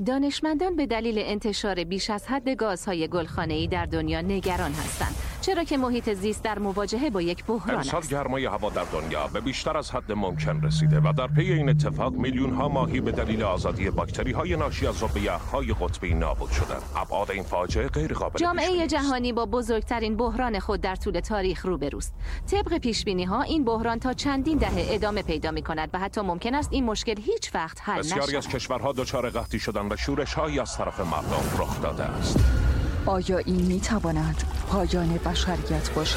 دانشمندان به دلیل انتشار بیش از حد گازهای گلخانه‌ای در دنیا نگران هستند، چرا که محیط زیست در مواجهه با یک بحران است. امسال گرمای هوا در دنیا به بیشتر از حد ممکن رسیده و در پی این اتفاق میلیون‌ها ماهی به دلیل آزادی باکتری‌های ناشی از ذوب یخ‌های قطبی نابود شدند. ابعاد این فاجعه غیرقابل جامعه جهانی با بزرگترین بحران خود در طول تاریخ روبروست. طبق پیش‌بینی‌ها این بحران تا چندین دهه ادامه پیدا می‌کند و حتی ممکن است این مشکل هیچ وقت حل نشود. بسیاری از کشورها دچار قحطی شدند و شورش‌هایی از طرف مردم رخ داده است. آیا این می‌تواند پایان بشریت باشد؟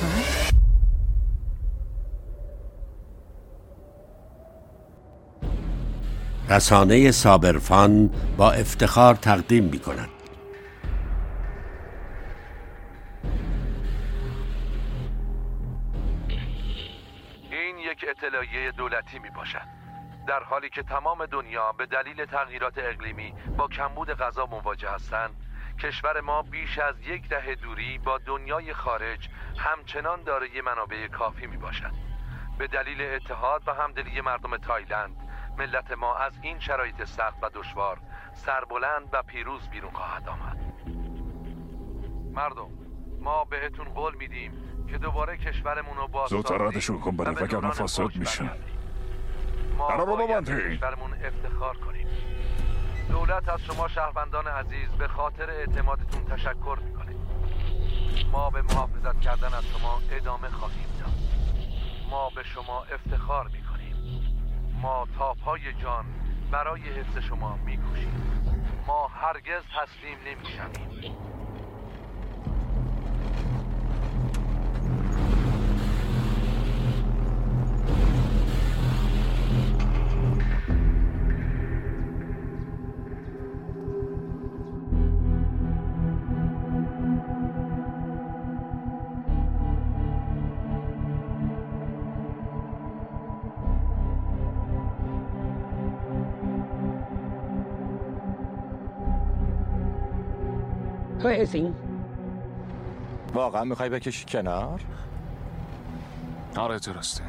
رسانه صابرفان با افتخار تقدیم می‌کند. این یک اطلاعیه دولتی میباشد، در حالی که تمام دنیا به دلیل تغییرات اقلیمی با کمبود غذا مواجه هستند. کشور ما بیش از 1 دهه دوری با دنیای خارج همچنان دارای منابع کافی می باشد. به دلیل اتحاد و همدلی مردم تایلند، ملت ما از این شرایط سخت و دشوار سربلند و پیروز بیرون خواهد آمد. مردم، ما بهتون قول میدیم که دوباره کشورمون رو باز زودتر ردشون کن برای وگرنه فاسد میشن. ما باید کشورمون افتخار کنیم. دولت از شما شهروندان عزیز به خاطر اعتمادتون تشکر میکنه. ما به محافظت کردن از شما ادامه خواهیم داد. ما به شما افتخار میکنیم. ما تا پای جان برای حفظ شما میکوشیم. ما هرگز تسلیم نمیشویم. واقعا میخوای بکشی کنار؟ آره درسته.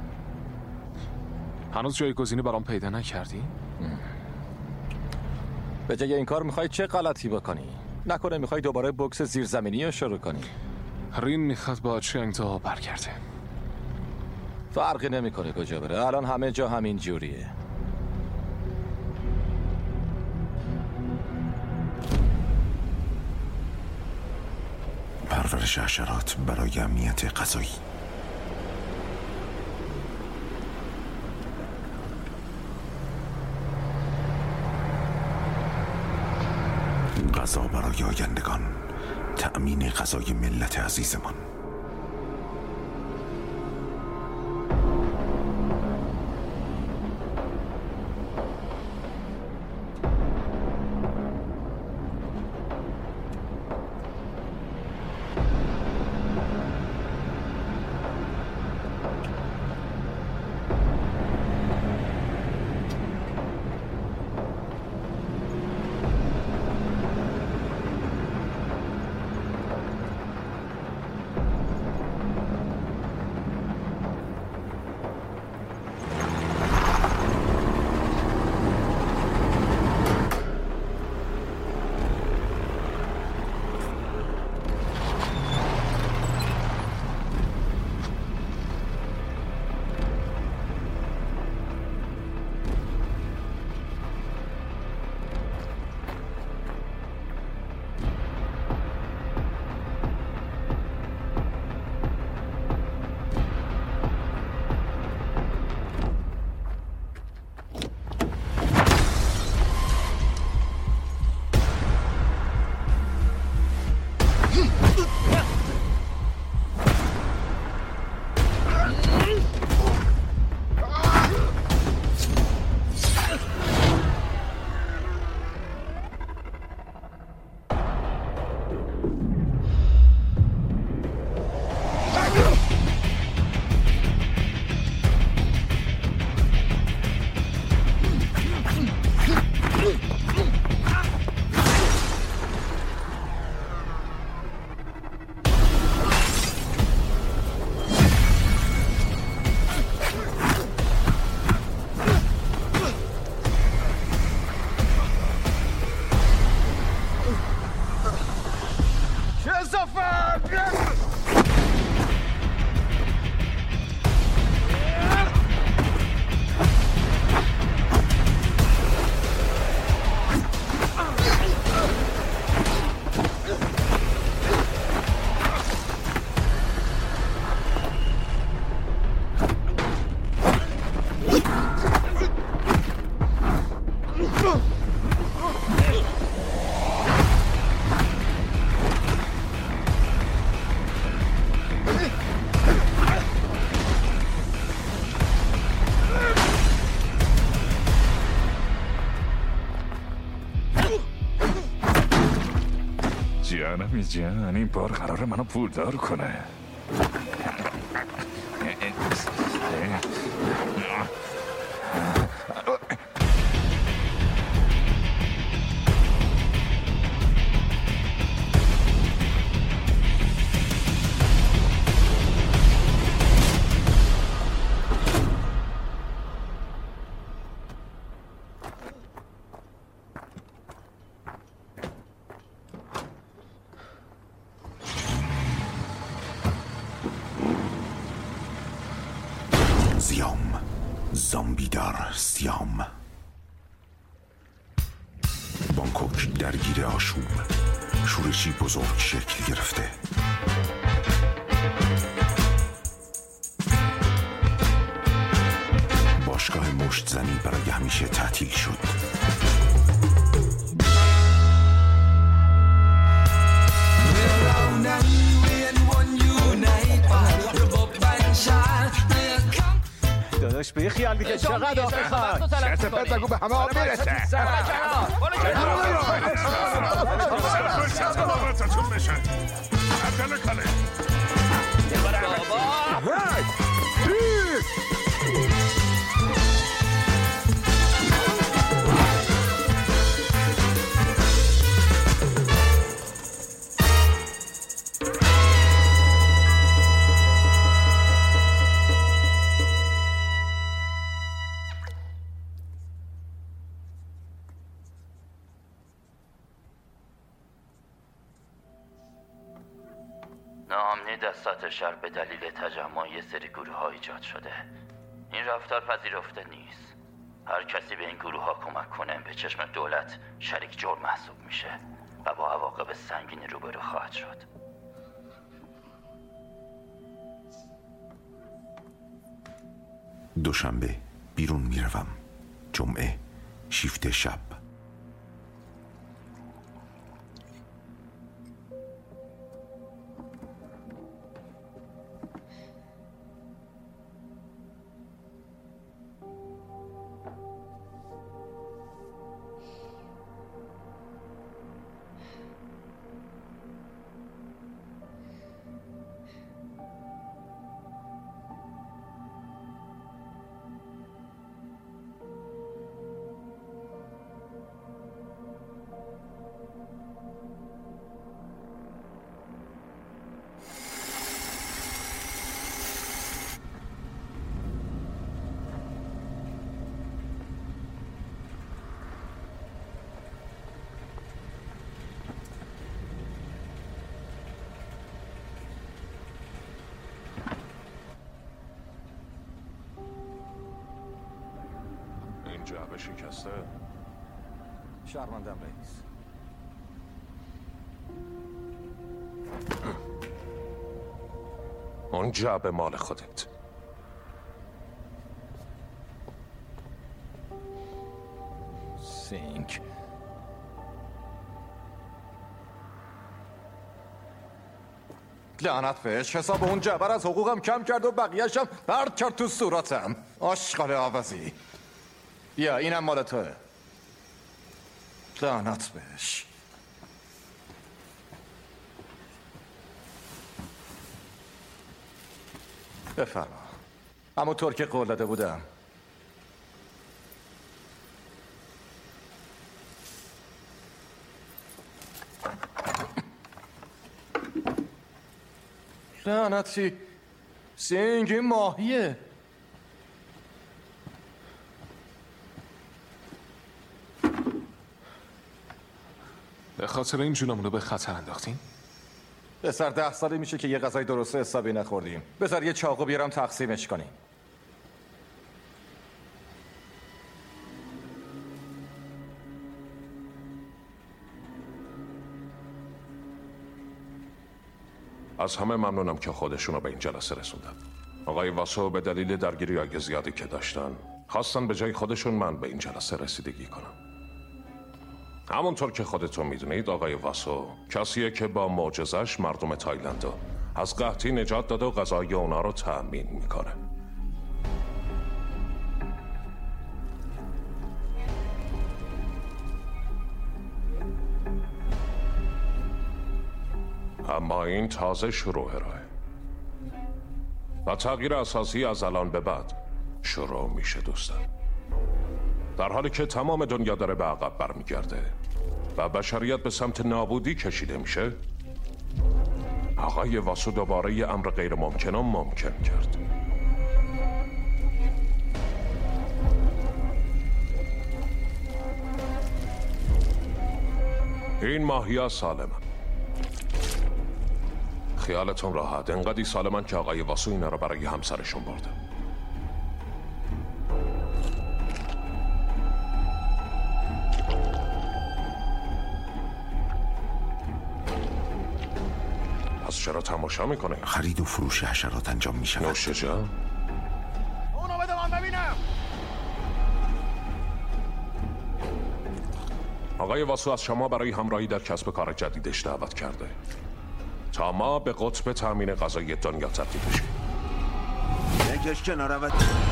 هنوز جایگزینی برام پیدا نکردی؟ به جای این کار میخوای چه غلطی بکنی؟ نکنه میخوای دوباره بوکس زیرزمینی رو شروع کنی؟ رین میخواد با چنگ تا برگرده. فرقی نمیکنه کجا بره، الان همه جا همین جوریه. پرورش حشرات برای امنیت غذایی. غذا برای آیندگان، تأمین غذای ملت عزیزمان. جانم جان، این بار قراره منو پولدار کنه. زیام، زامبیدار سیام. بانکوک درگیر آشوب، شورشی بزرگ شکل گرفته. باشگاه مشت زنی برای همیشه تعطیل شد. داداش بی خیال دیگه چقدر آخه خواهد شرط پرد بگو به همه آب میرسه. ناامنی در سطح شهر به دلیل تجمع یه سری گروه ها ایجاد شده. این رفتار پذیرفته نیست. هر کسی به این گروه ها کمک کنه به چشم دولت شریک جرم محسوب میشه و با عواقب سنگینی روبرو خواهد شد. دوشنبه بیرون میروم. جمعه شیفت شب. جعبه شکسته. شرمندم رئیس. اون جعبه مال خودت. سینک. لعنت بهش، حساب اون جعبه از حقوقم کم کرد و بقیه‌شم پرت کرد تو صورتم. آشغال عوضی. بیا اینم مال توه. لعنت بهش. بفرما. همونطور که قول داده بودم. لعنتی سینگ ماهیه. به خاطر این جونمون رو به خطر انداختین؟ پسر 10 ساله میشه که یه غذای درست حسابی نخوردیم. بذار یه چاقو بیارم تقسیمش کنیم. از همه ممنونم که خودشونو به این جلسه رسوندن. آقای واسو به دلیل درگیری‌های زیادی که داشتن خواستن به جای خودشون من به این جلسه رسیدگی کنم. همونطور که خودتون میدونید آقای واسو کسیه که با معجزش مردم تایلندو از قحطی نجات داده و غذای اونا رو تأمین میکنه. اما این تازه شروع راه و تغییر اساسی از الان به بعد شروع میشه دوستان. در حالی که تمام دنیا داره به عقب برمیگرده و بشریت به سمت نابودی کشیده میشه، آقای واسو دوباره یه امر غیر ممکن رو ممکن کرد. این ماهی‌ها سالمن. خیالتون راحت، انقدری سالمن که آقای واسو اینا رو برای همسرشون برده. پس چرا تماشا میکنه؟ خرید و فروش حشرات انجام میشه. نوشه جان؟ اونو بده من ببینم. آقای واسو از شما برای همراهی در کسب کار جدیدش دعوت کرده تا ما به قطب تامین غذایی دنیا تبدیل بشیم. نکش کنار.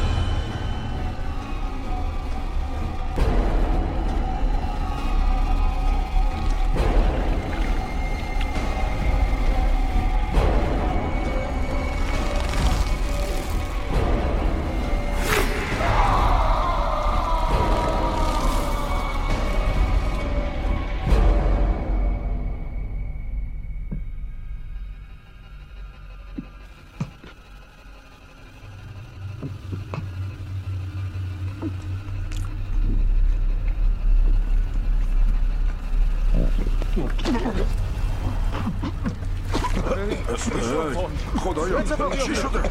خدایا چی شده؟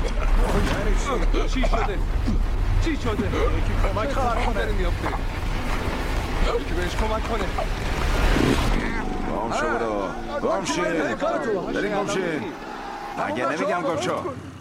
چی شده؟ یکی کمک کنه. میافته. یکی بهش کمک کنه. گم شو برو. گم شه. بریم گم شه. اگه نمیگم گم شو.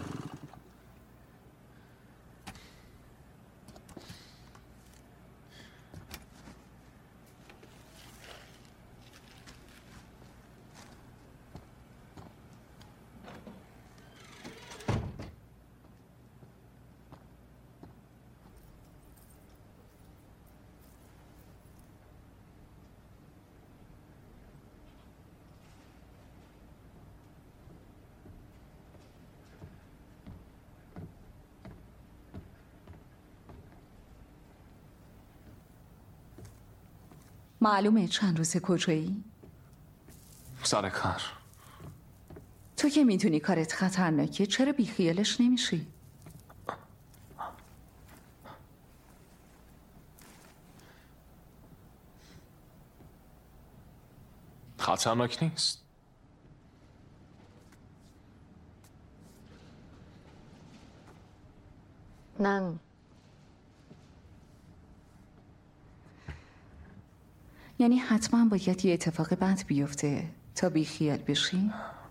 معلومه چند روز کجایی؟ سر کار. تو که میدونی کارت خطرناکه، چرا بیخیالش نمیشی؟ خطرناک نیست. نه. یعنی حتما باید یه اتفاق بد بیفته تا بیخیال بشی؟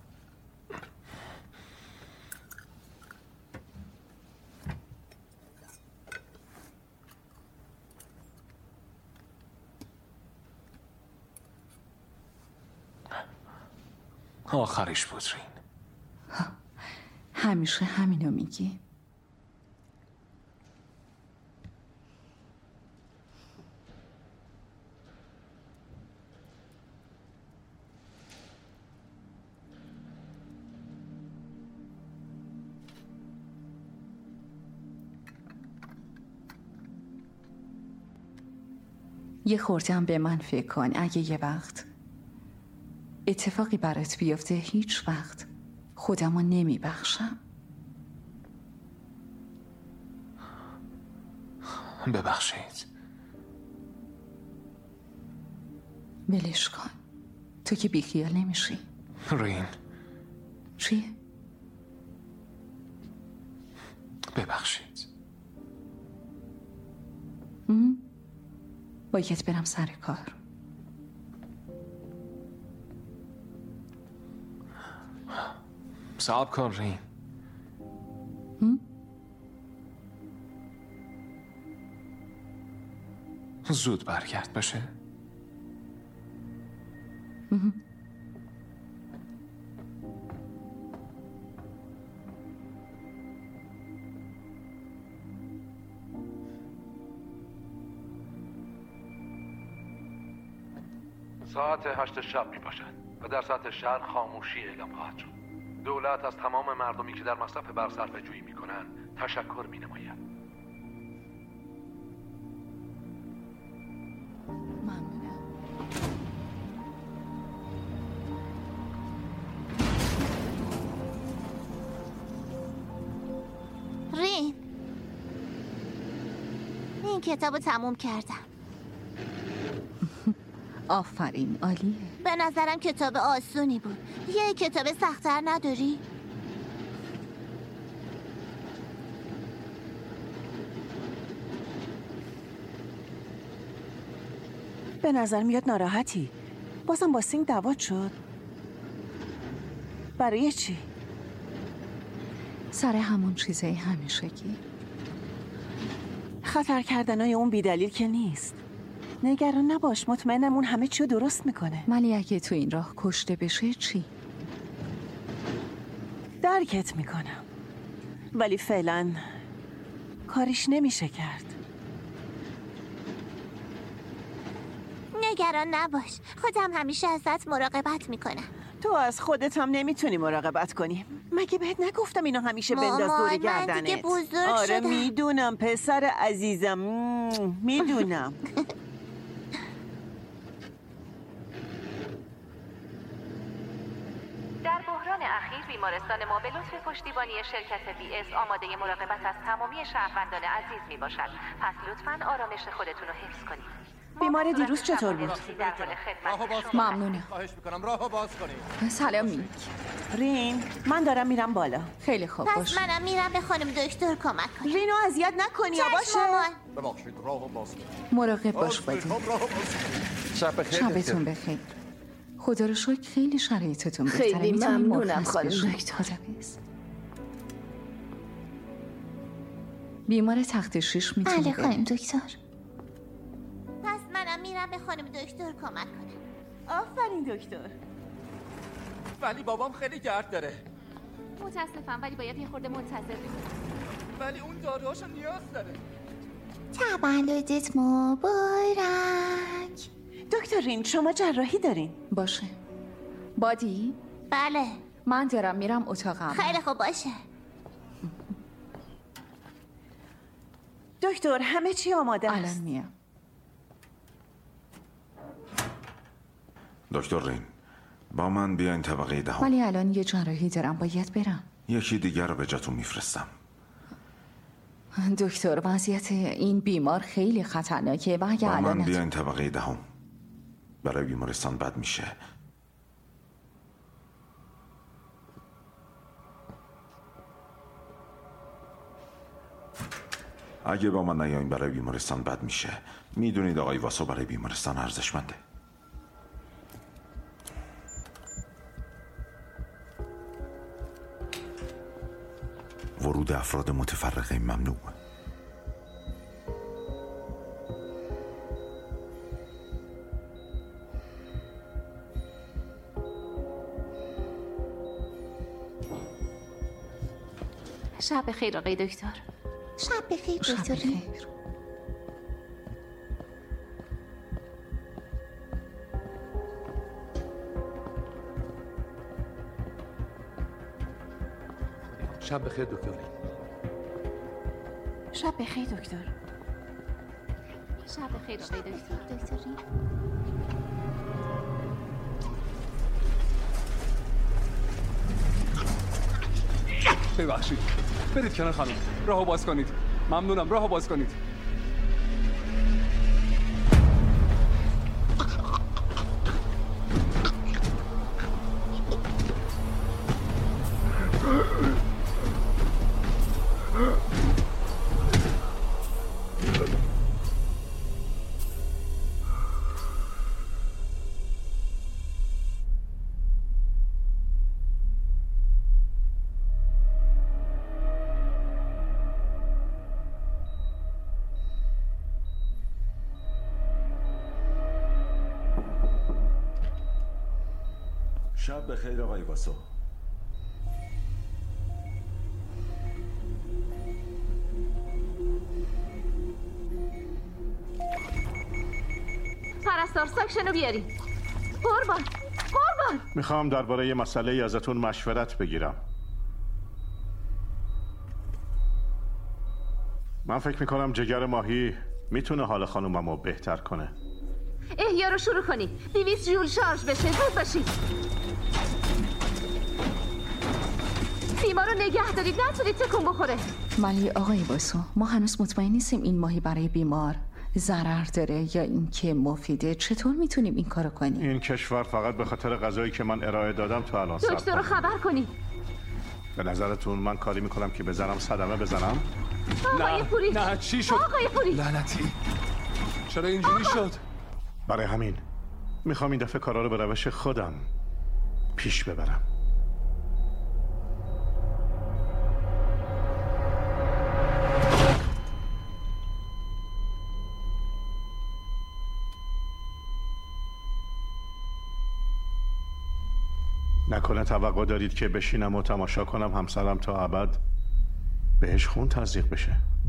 آخرش بود رین. همیشه همینو میگی. یه خوردم به من فکر کن. اگه یه وقت اتفاقی برات بیفته، هیچ وقت خودمو نمیبخشم. ببخشید. ولش کن. تو که بیخیال نمیشی. رین. چیه؟ ببخشید. باید برم سر کار. صبر کن رین. زود برگرد بشه. ساعت 8 شب می باشد. و در سطح شهر خاموشی اعلام خواهد شد. دولت از تمام مردمی که در مصرف برق صرفه‌جویی می‌کنند تشکر می‌نماید. رین، این کتابو تموم کردم. آفرین، عالیه. به نظرم کتاب آسونی بود. یه کتاب سخت‌تر نداری؟ به نظر میاد ناراحتی. بازم با سینگ دعوات شد. برای چی؟ سر همون چیزای همیشگی. خطر کردنای اون بیدلیل که نیست. نگران نباش، مطمئنم اون همه چیو درست میکنه. ولی اگه تو این راه کشته بشه چی؟ درکت میکنم، ولی فعلا کاریش نمیشه کرد. نگران نباش، خودم همیشه ازت مراقبت میکنم. تو از خودت هم نمیتونی مراقبت کنی. مگه بهت نگفتم اینو همیشه بنداز دور گردنت؟ من دیگه بزرگ آره شدم. میدونم پسر عزیزم، میدونم. در بحران اخیر بیمارستان ما به لطف پشتیبانی شرکت BS آماده مراقبت از تمامی شهروندان عزیز می باشد. پس لطفاً آرامش خودتون رو حفظ کنید. بیمار دیروز چطور بود؟ ممنونم. خواهش میکنم راهو باز کنید. سلام میک. رین، من دارم میرم بالا. خیلی خوب باش. پس منم میرم به خانم دکتر کمک کنم. رینو اذیت نکنی یا باشه؟ ببخشید راهو باز کنید. مراقب باش بادی. شب بخیر. شبتون بخیر. خدا رو شکر خیلی شرایطتون بهتره. خیلی ممنونم خانم دکتر. بیمار تخت شیش میتونه بله خانم دکتر. پس منم میرم به خانم دکتر کمک کنم. آفرین دکتر. ولی بابام خیلی درد داره. متاسفم ولی باید یه خورده منتظر بمونیم. ولی اون داروهاشو نیاز داره. تولدت مبارک. دکتر رین، شما جراحی دارین؟ باشه. بادی؟ بله. من دارم میرم اتاقم. خیلی خوب باشه. دکتر همه چی آماده است. الان میام. دکتر رین، با من بیاین طبقه دهم. ولی الان یه جراحی دارم، باید برم. یکی دیگر رو به جاتون میفرستم. دکتر وضعیت این بیمار خیلی خطرناکه و اگه با الان من بیاین طبقه دهم. برای بیمارستان بد میشه. اگه با من نیاین برای بیمارستان بد میشه. میدونید آقای واسو برای بیمارستان ارزشمنده. ورود افراد متفرقه ممنوع. شب بخیر آقای دکتر. شب بخیر دکتر. شب بخیر دکتر. شب بخیر دکتر. شب بخیر آقای دکتر. ببخشید. برید کنار خانم. راهو باز کنید. ممنونم، راهو باز کنید. شب بخیر آقای واسو. پرستار ساکشنو بیارین. قربان بیمار. میخوام درباره یه مسئله ازتون مشورت بگیرم. من فکر میکنم جگر ماهی میتونه حال خانوممو بهتر کنه. احیا رو شروع کنی. 200 جول شارژ بشه. زود باشید. بیمار رو نگه دارید، نتونید تکون بخوره. ولی آقای واسو، ما هنوز مطمئن نیستیم این ماهی برای بیمار ضرر داره یا اینکه مفیده. چطور میتونیم این کارو کنیم؟ این کشور فقط به خاطر غذایی که من ارائه دادم تو الان دکتر رو خبر کنید. به نظرتون من کاری میکنم که بزنم صدمه بزنم؟ آقای پوری. نه چی شد؟ آقای پوری. لعنتی چرا اینجوری شد؟ برای همین میخوام این دفعه کارا رو به روش خودم پیش ببرم. نکنه توقع دارید که بشینم و تماشا کنم همسرم تا ابد بهش خون تزریق بشه؟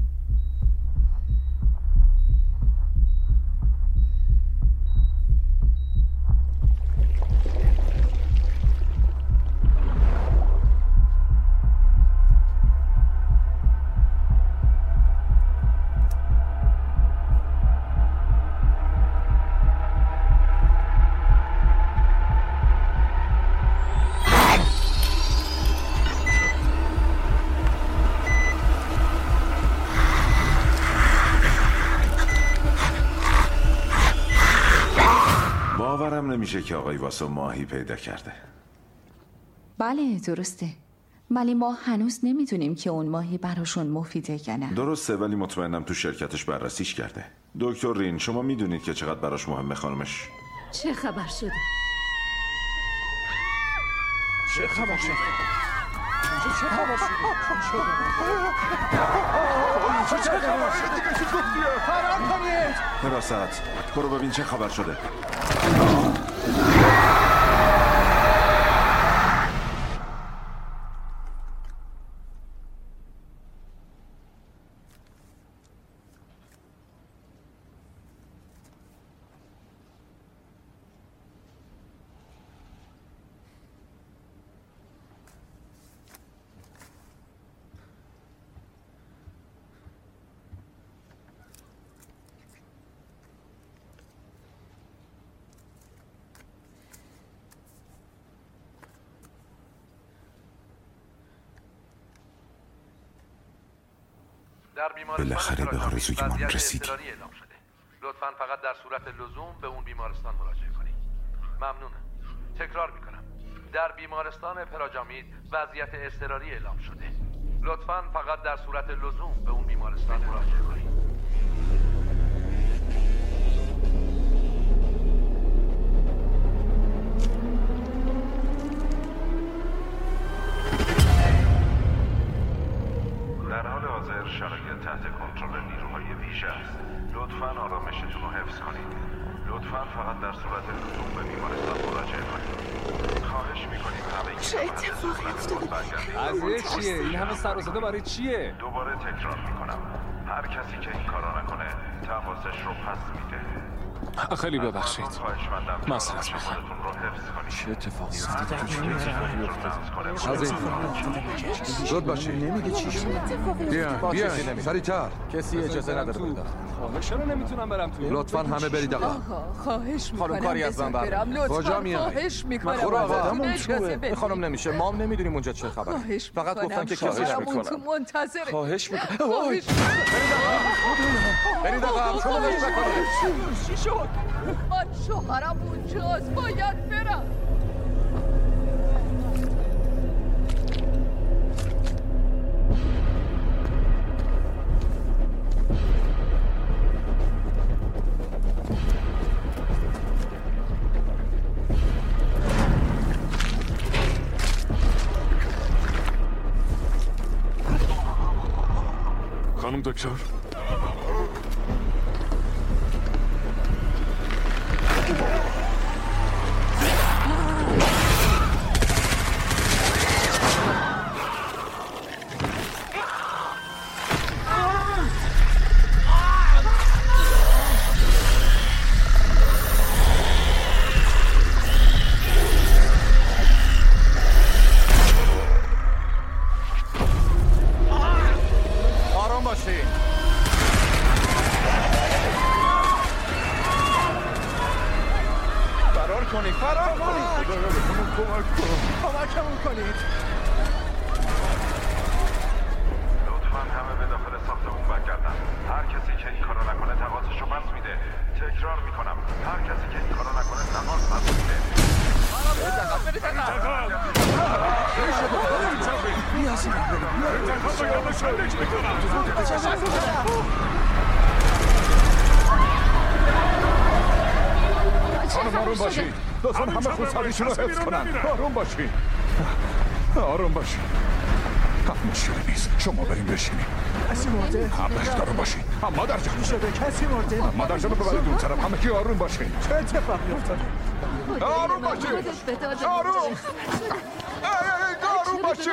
نمیشه که آقای واسو ماهی پیدا کرده. بله درسته، ولی ما هنوز نمیدونیم که اون ماهی براشون مفیده یا نه. درسته، ولی مطمئنم تو شرکتش بررسیش کرده. دکتر رین، شما میدونید که چقدر براش مهمه خانمش. چه خبر شده؟ چه خبر شده؟ چه خبر شده؟ فرار کنید! حراست، برو ببین چه خبر شده. بالاخره به آرزوی من رسیدیم. لطفاً فقط در صورت لزوم به اون بیمارستان مراجعه کنید. ممنونم. تکرار میکنم. در بیمارستان پراجامید وضعیت اضطراری اعلام شده. لطفاً فقط در صورت لزوم به اون بیمارستان مراجعه کنید. در حال حاضر شرایط تحت کنترل نیروهای ویژه است. لطفاً آرامشتون رو حفظ کنید. لطفاً فقط در صورت لزوم به بیمارستان مراجعه کنید. خواهش می‌کنیم همه چه اتفاقی افتاده؟ از چیه؟ این همه سر و صدا برای چیه؟ دوباره تکرار می‌کنم. هر کسی که این کارا نکنه تماسش رو پس میده. خیلی ببخشید. معذرت میخوام. چه اتفاقی افتاده؟ از این زود باشی. نمیگه چی شد؟ بیا سریع‌تر. کسی اجازه نداره برید. چرا نمیتونم برم تو؟ لطفاً همه برید آقا. خواهش میکنم. خانم کاری از من برم. کجا میای؟ خواهش میکنم. برو آقا. این خانم نمیشه. ما هم نمیدونیم اونجا چه خبره. فقط گفتن که کسی تو منتظره. خواهش میکنم. برید آقا. شما بهش نکنید. چی شد؟ من شوهرم اونجاست. باید برم. خانم دکتر کمکمون کنید. لطفاً همه به داخل ساختمون برگردن. هر کسی که این کارو نکنه تقاضاشو پس میده. تکرار میکنم، هر کسی که این کارو نکنه تقاض پس میده. خانم آروم باشید. لطفاً همه خودسریشون رو حفظ کنن. آروم باشید. آروم باشید. مشکلی نیست. شما بریم بشینیم. کسی مرده؟ آروم باشید. مادر جان. شده کسی مرده؟ مادر جان رو ببرید اون طرف. همه کی آروم باشید. چه اتفاقی افتاده؟ آروم باشید. آروم. آروم باشید.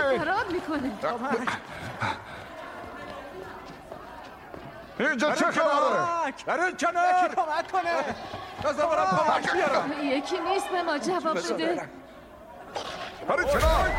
اینجا چه خبره؟ برای کنار کمک کنه. بذار برم کمک بیارم. یکی نیست به ما جواب بده. برای کنار.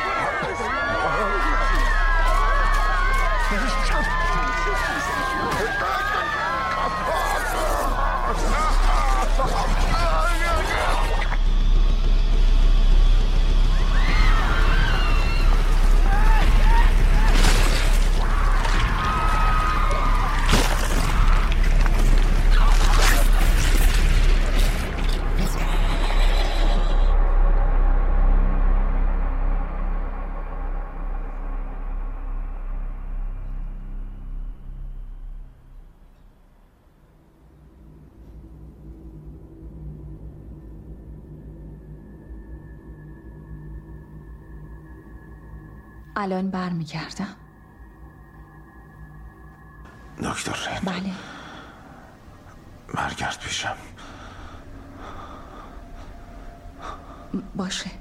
الان برمیگردم. دکتر رین. بله. برگرد پیشم. باشه.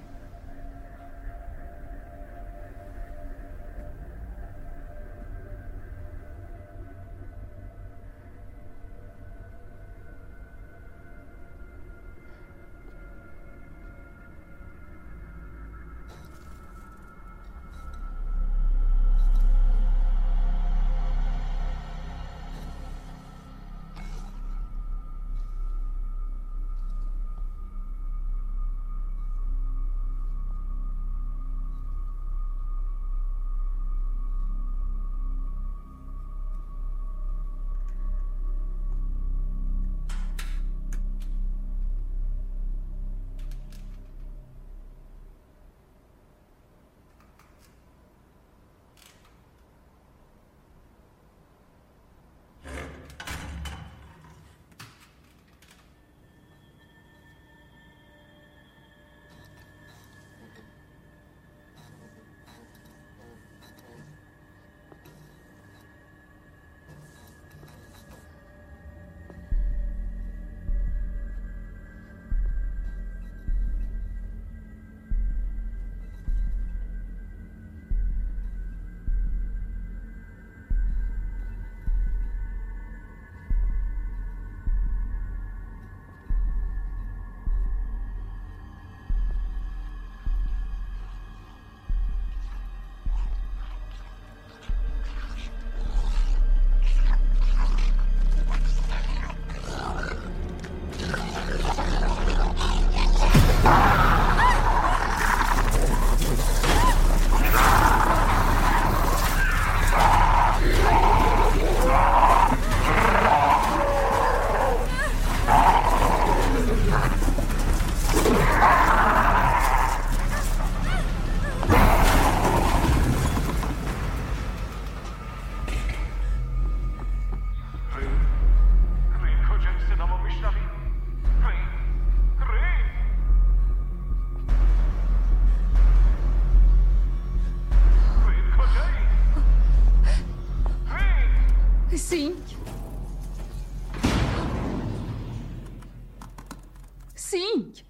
سینگ،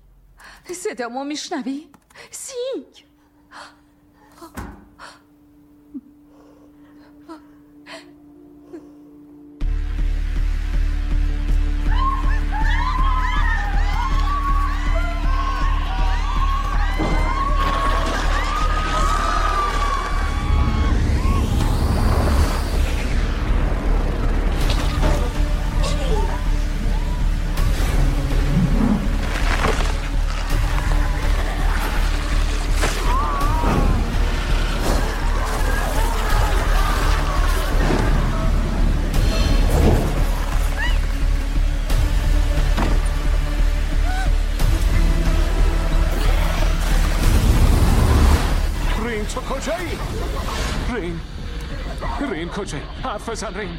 صدامو میشنوی؟ سینگ. کجایی؟ حرف بزن رین.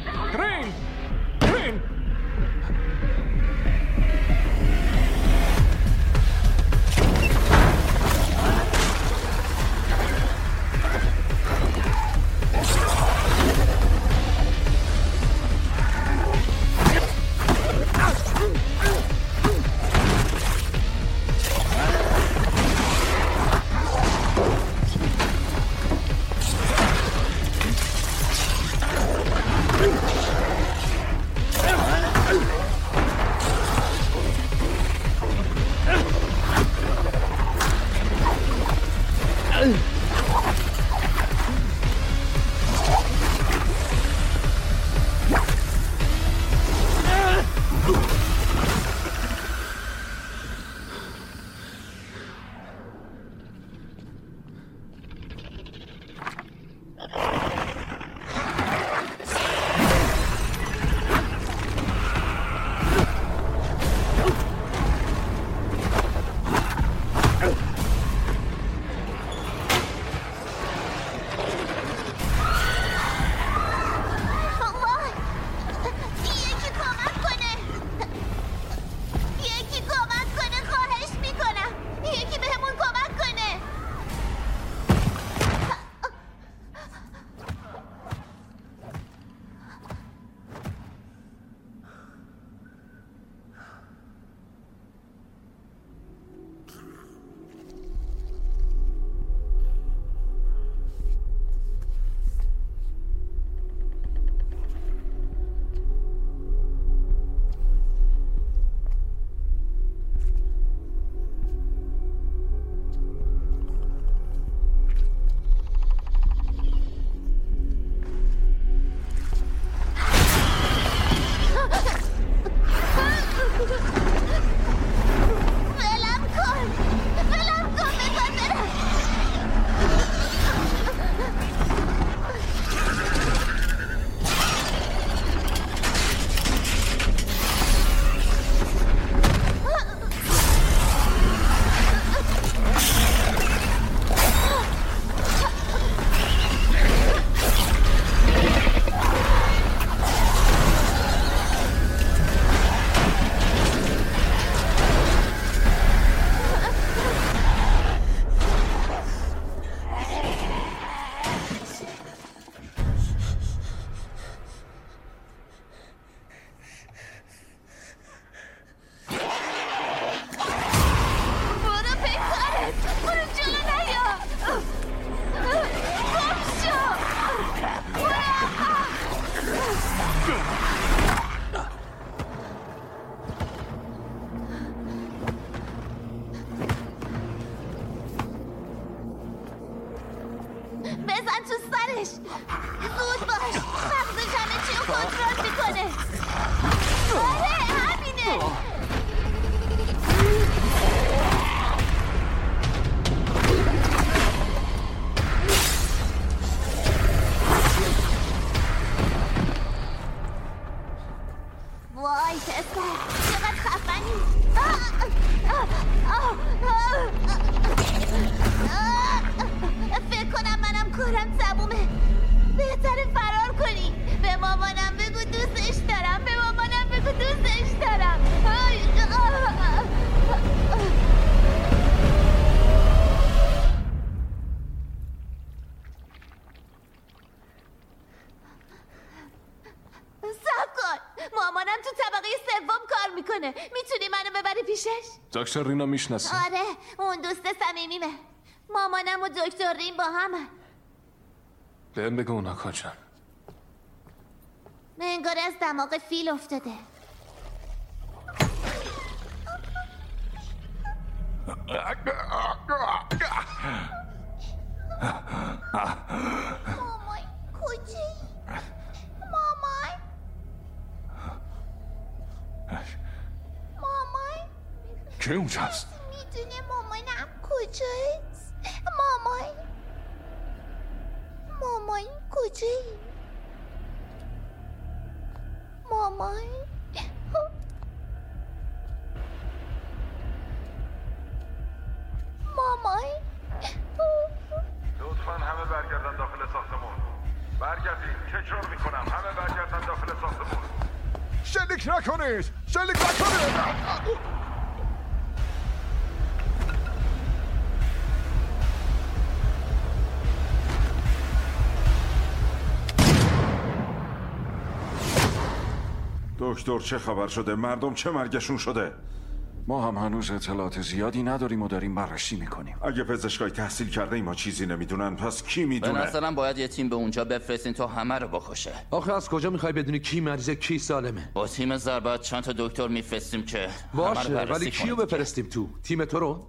میتونی منو ببری پیشش؟ دکتر رینا میشناسی؟ آره اون دوست صمیمیمه. مامانم و دکتر رین با همه. بهم بگو اونا کجان؟ انگار از دماغ فیل افتاده. مامان کجایی؟ مامان که اونجاست؟ میدونه مامانم کجاست؟ مامان کجایی؟ مامان لطفاً همه برگردن داخل ساختمون. برگردین. تکرار شلیک نکنید! شلیک نکنید! دکتر چه خبر شده؟ مردم چه مرگشون شده؟ ما هم هنوز اطلاعات زیادی نداریم و داریم بررسی میکنیم. اگه پزشکای تحصیل کرده ما چیزی نمیدونن پس کی میدونه؟ به نظرم باید یه تیم به اونجا بفرستین تا همه رو بکشه. آخه از کجا میخوای بدونی کی مریضه کی سالمه؟ با تیم ضربت چند تا دکتر میفرستیم که باشه، ولی کیو بفرستیم تو؟ تیم تو رو؟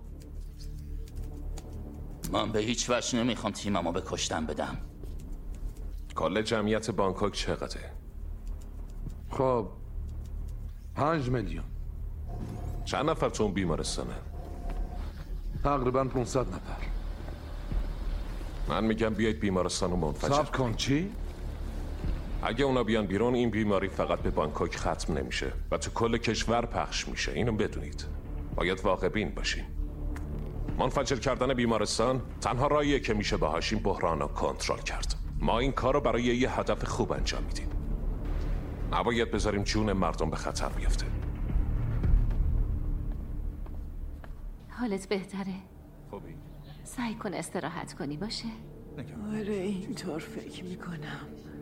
من به هیچ وجه نمیخوام تیممو به کشتن بدم. کل جمعیت بانکوک چقدره؟ خب 5 میلیون. چند نفر تو اون بیمارستانه؟ تقریبا 500 نفر. من میگم بیایید بیمارستان رو منفجر صبر کن. چی؟ اگه اونا بیان بیرون این بیماری فقط به بانکوک ختم نمیشه و تو کل کشور پخش میشه. اینو بدونید. باید واقع بین باشین. منفجر کردن بیمارستان تنها راهیه که میشه باهاش این بحران رو کنترل کرد. ما این کار رو برای یه هدف خوب انجام میدیم. نباید بذاریم جون مردم به خطر بیفته. حالت بهتره؟ خوبی؟ سعی کن استراحت کنی باشه؟ آره اینطور فکر میکنم.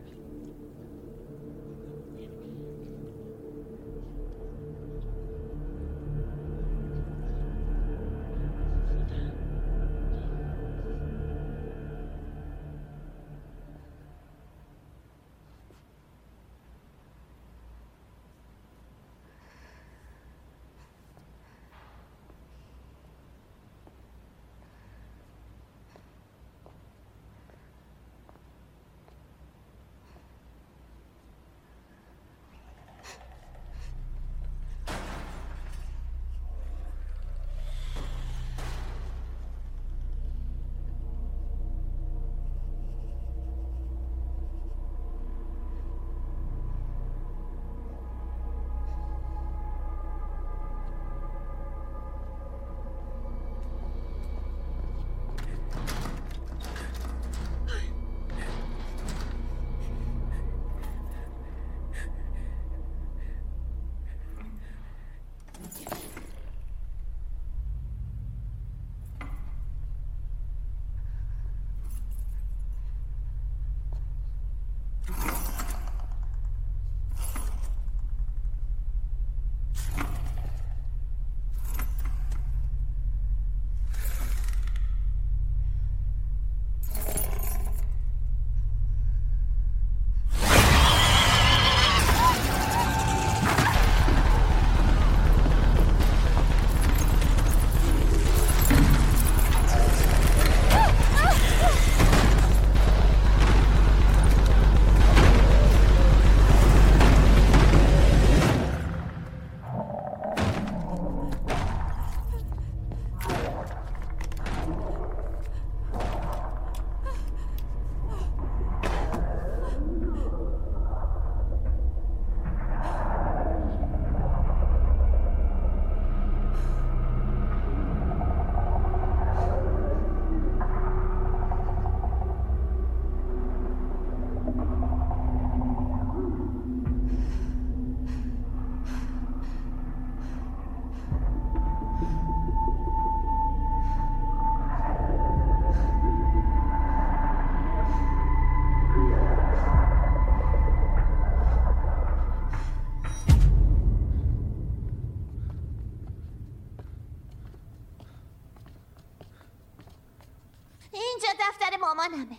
اینجا دفتر مامانمه.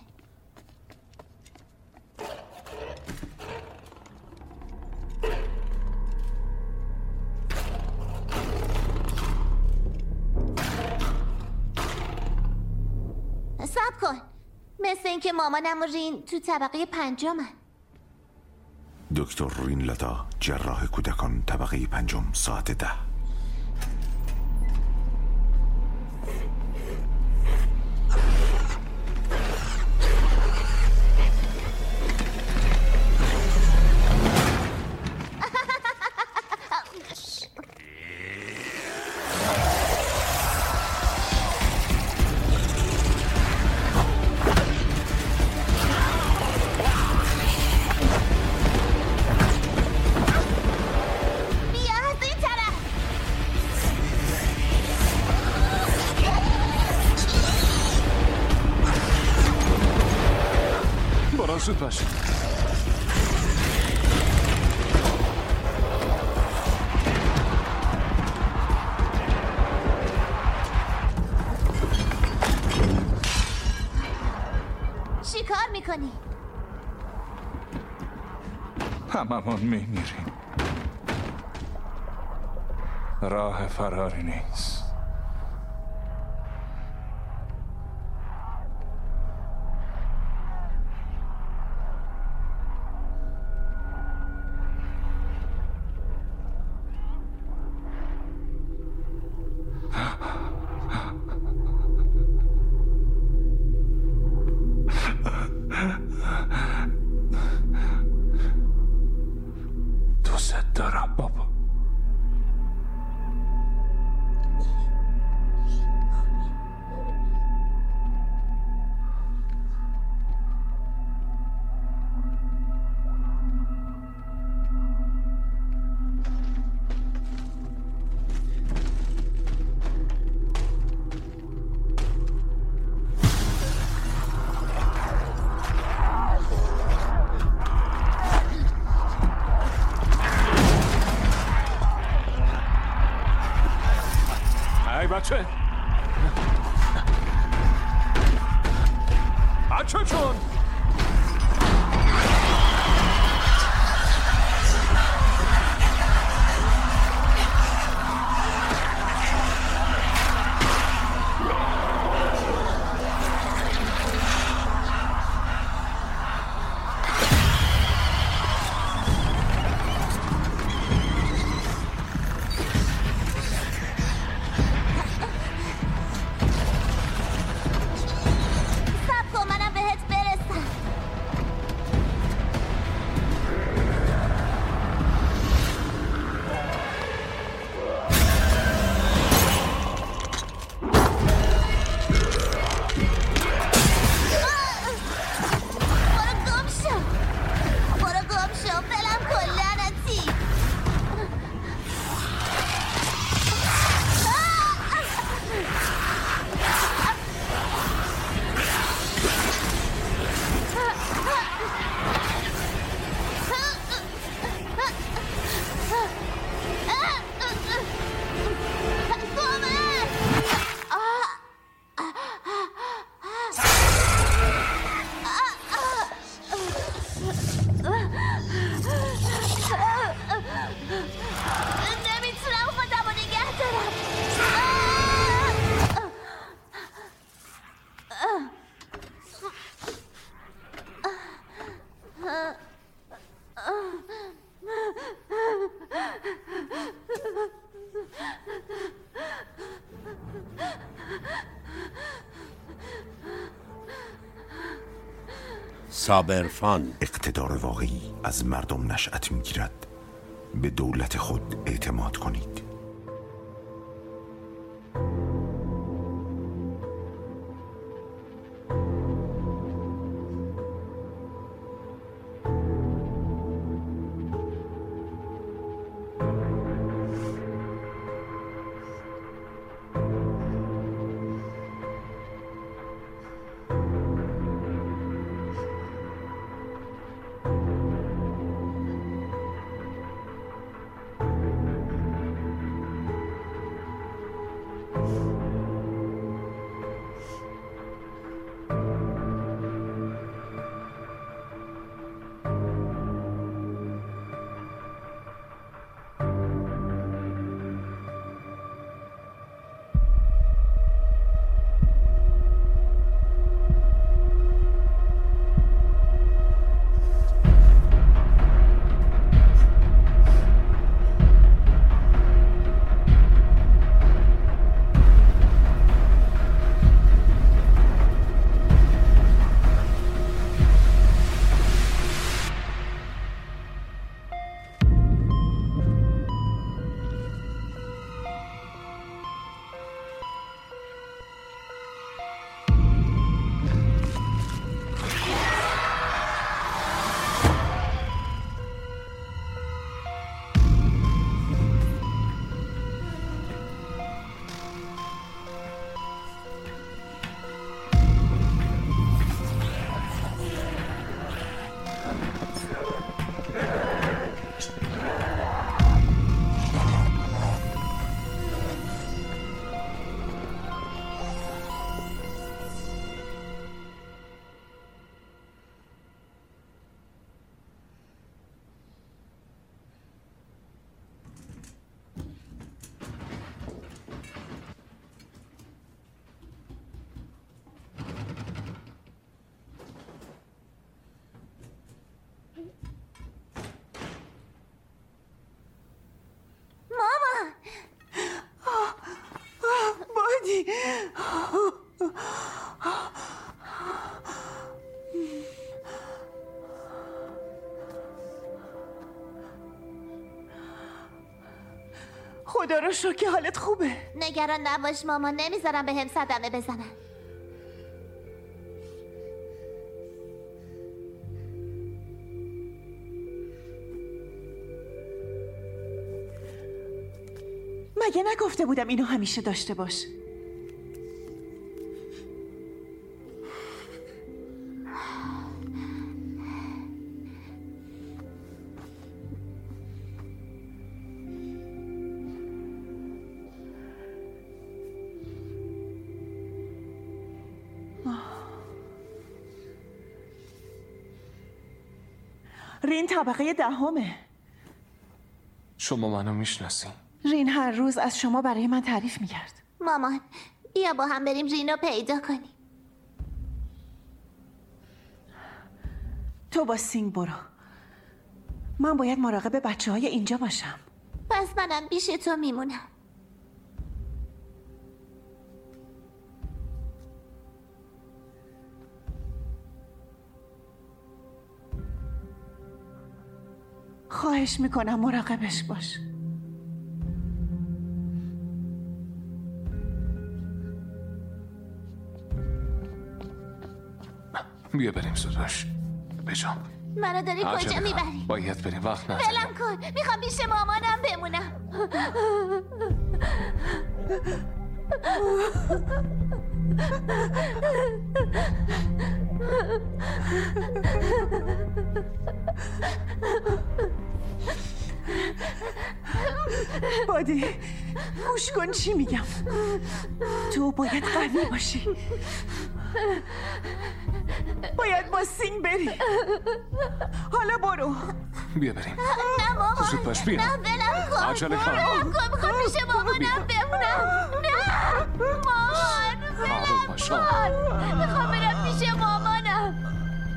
صبر کن. مثل اینکه مامانم و رین تو طبقه 5. دکتر رین لتا، جراح کودکان، طبقه 5، ساعت 10. باش. چی کار میکنی؟ هممون میمیریم. راه فراری نیست. دوست دارم بابا. بچه چون صابرفان. اقتدار واقعی از مردم نشأت می‌گیرد. به دولت خود اعتماد کنید. خدا رو شکر که حالت خوبه. نگران نباش مامان، نمیذارم به هم صدمه بزنن. مگه نگفته بودم اینو همیشه داشته باش؟ رین طبقه 10. شما منو میشناسی؟ رین هر روز از شما برای من تعریف میکرد. مامان بیا با هم بریم رینو پیدا کنیم. تو با سینگ برو. من باید مراقب بچه‌های اینجا باشم. پس منم پیش تو میمونم. خواهش میکنم مراقبش باش. بیا بریم زودش. بجام منو داری کجا میبری؟ باید بریم، وقت نداریم. ولم کن، میخوام پیش مامانم بمونم. بادی گوش کن چی میگم. تو باید قوی باشی. باید با سینگ بری. حالا برو. بیا بریم. نه مامان، زود باش بیا. نه ولم کن. عجله کن. ولم کن، میخوام پیش مامانم بمونم. نه مامان ولم کن. میخوام برم پیش مامانم.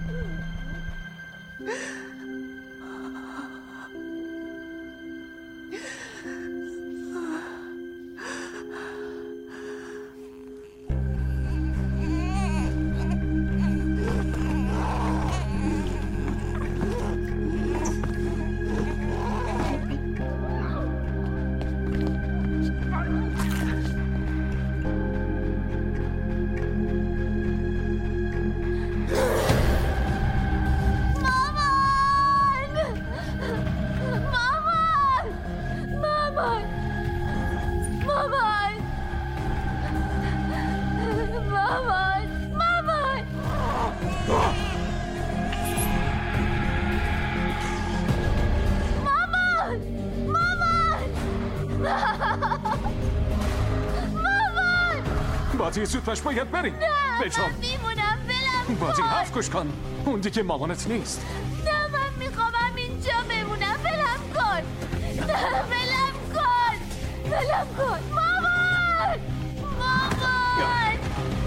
بادی زود باش باید بریم. نه من میمونم. ولم کن. بادی حرف گوش کن. اون دیگه مامانت نیست. نه من میخوام اینجا بمونم. ولم کن. نه ولم کن. ولم کن. مامان مامان.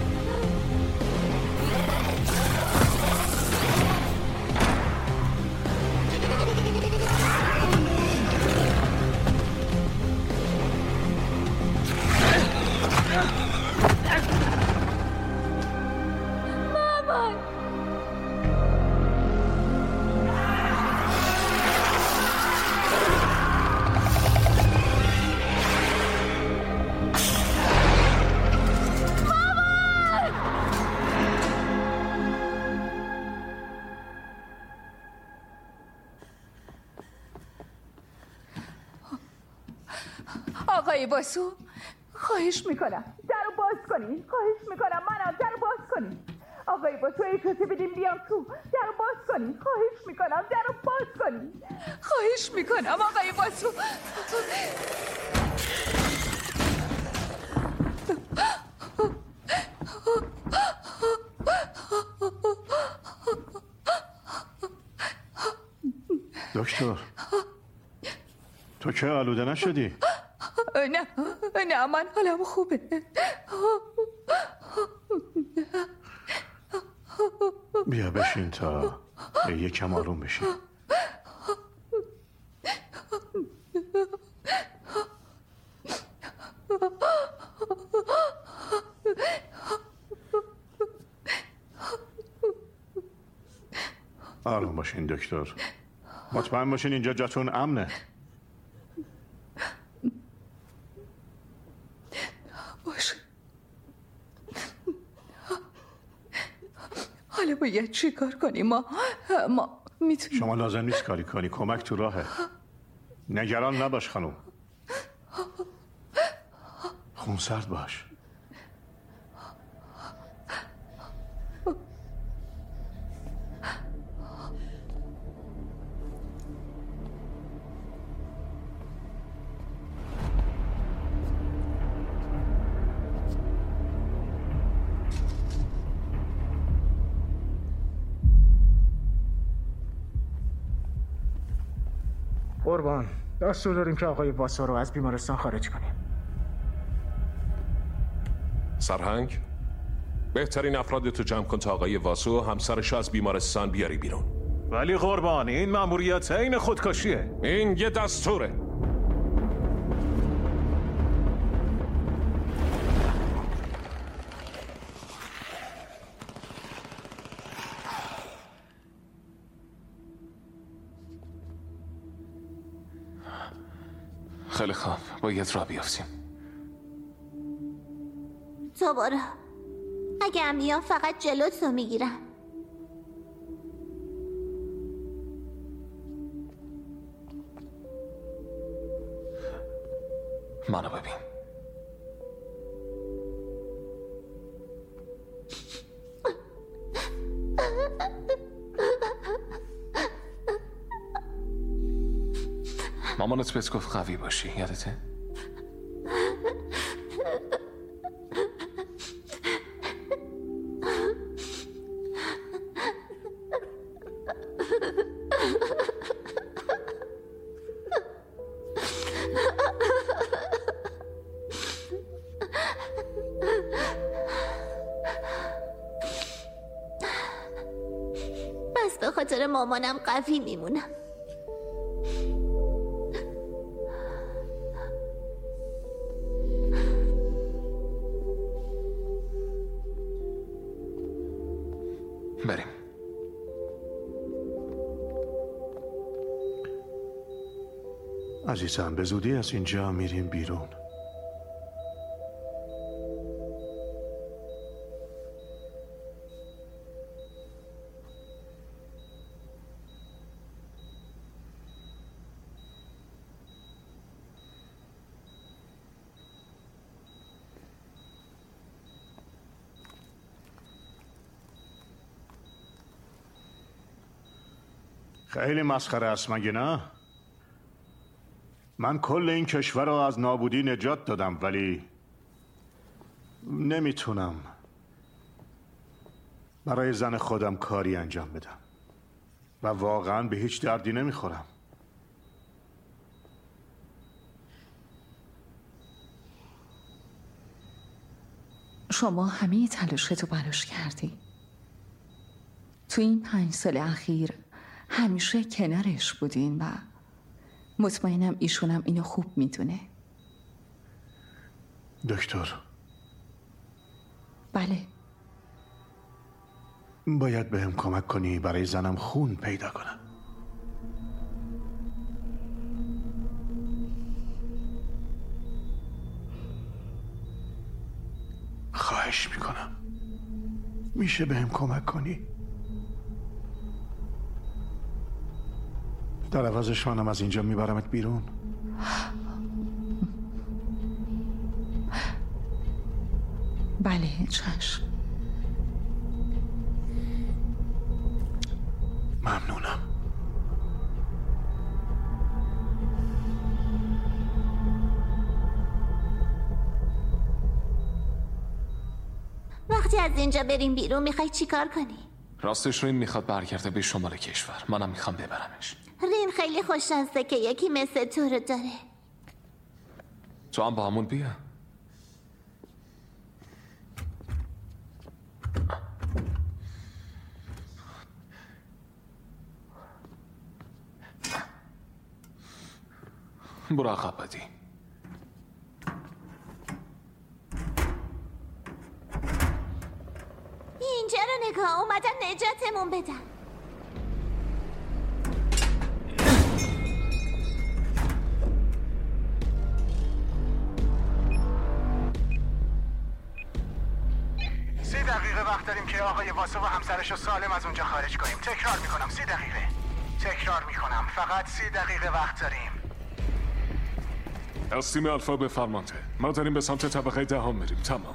آقای باسو خواهش میکنم در رو باز کنین. خواهش میکنم منم در رو باز کنین. آقای باسو اجازه بدیم بیام تو. در رو باز کنین. خواهش میکنم در رو باز کنین. خواهش میکنم آقای باسو. دکتر تو که آلوده نشدی؟ نه من حالم خوبه. بیا بشین تا یکم آروم بشین. آروم باشین دکتر. مطمئن باشین اینجا جاتون امنه. باشه. حالا باید چی کار کنیم؟ ما میتونیم. شما لازم نیست کاری کنی، کمک تو راهه. نگران نباش خانم. خونسرد باش. قربان، دستور داریم که آقای واسو رو از بیمارستان خارج کنیم. سرهنگ، بهترین افراد تو جمع کن تا آقای واسو و همسرش از بیمارستان بیاری بیرون. ولی قربان، این مأموریت عین خودکشیه. این یه دستوره. خیلی خوب، باید را بیافتیم. تو برو. اگه هم بیان فقط جلوتو میگیرم. منو ببین. مامانت بهت گفت قوی باشی، یادته؟ بس به خاطر مامانم قوی میمونم. بریم. عزیزم به زودی از اینجا میریم بیرون. خیلی مسخره است مگه نه؟ من کل این کشور رو از نابودی نجات دادم ولی نمیتونم برای زن خودم کاری انجام بدم و واقعا به هیچ دردی نمیخورم. شما همه تلاشتو براش کردی. تو این 5 سال اخیر همیشه کنارش بودین و مطمئنم ایشونم اینو خوب میدونه. دکتر. بله. باید بهم کمک کنی برای زنم خون پیدا کنم. خواهش میکنم. میشه بهم کمک کنی؟ در عوضش منم از اینجا میبرمت بیرون. بله چشم. ممنونم. وقتی از اینجا بریم بیرون میخوای چی کار کنی؟ راستش رین میخواد برگرده به شمال کشور. منم میخوام ببرمش. رین خیلی خوششانسه که یکی مثل تو رو داره. تو هم با همون بیا. برو عقب بدی. اینجا رو نگاه، اومدن نجاتمون بدن. داریم که آقای واسو و همسرش رو سالم از اونجا خارج کنیم. تکرار میکنم 30 دقیقه. تکرار میکنم فقط 30 دقیقه وقت داریم. از تیم الفا به فرمانده. ما داریم به سمت طبقه 10 میریم. تمام.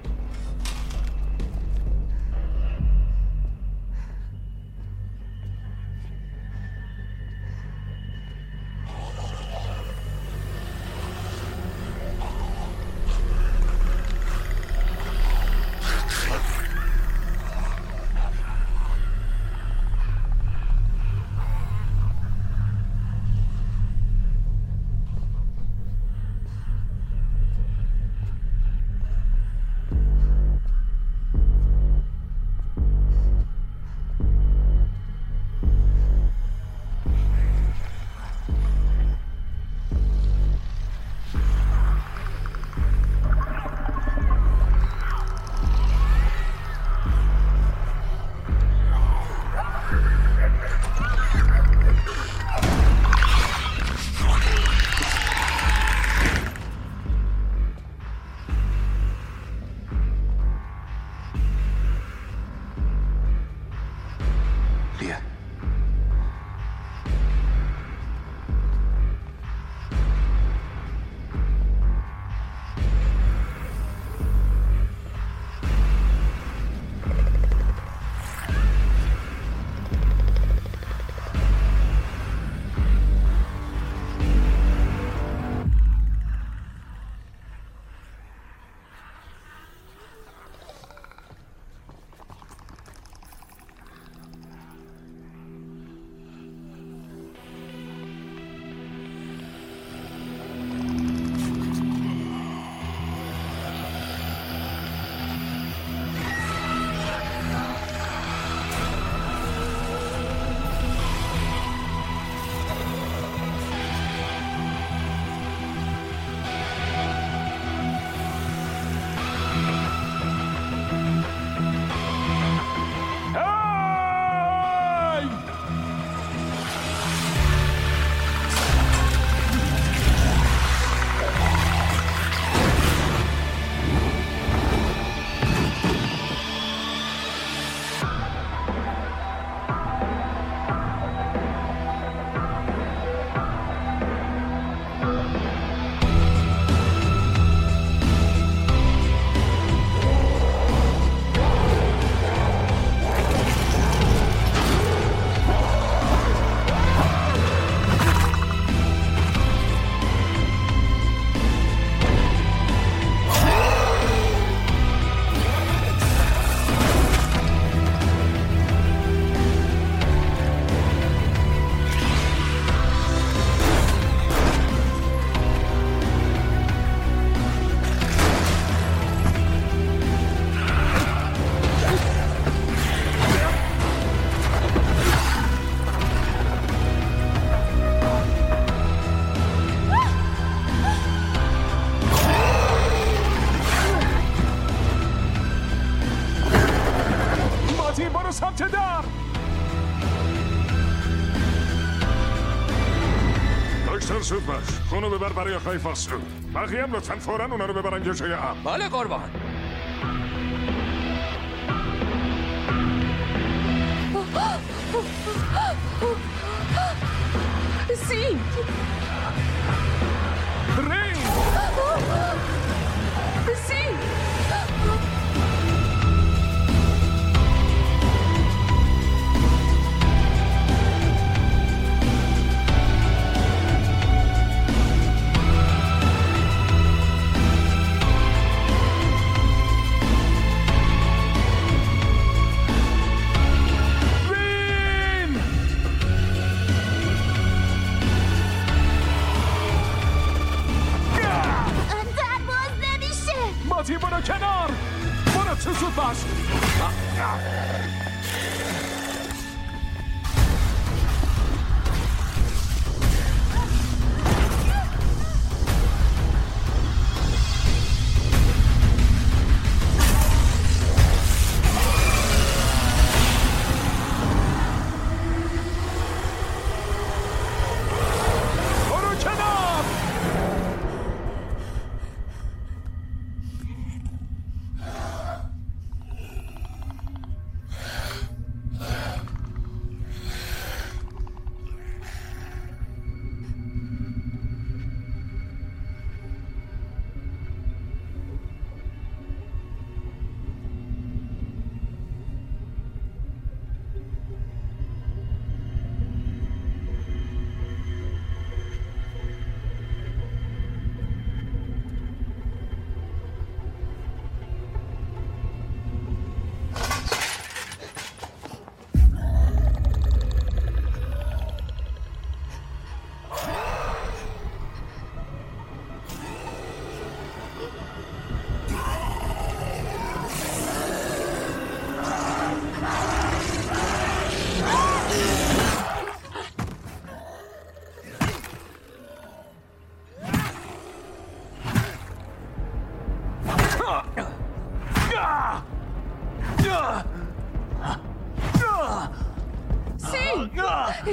زود باش. خونو ببر برای آقای فاسو. بقیه هم لطفاً فوراً اونا رو ببرن یه جای امن. بله قربان. سینگ رینگ سینگ برو کنار. برو تو زود باش.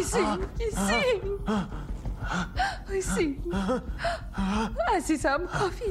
سینگ عزیزم کافی.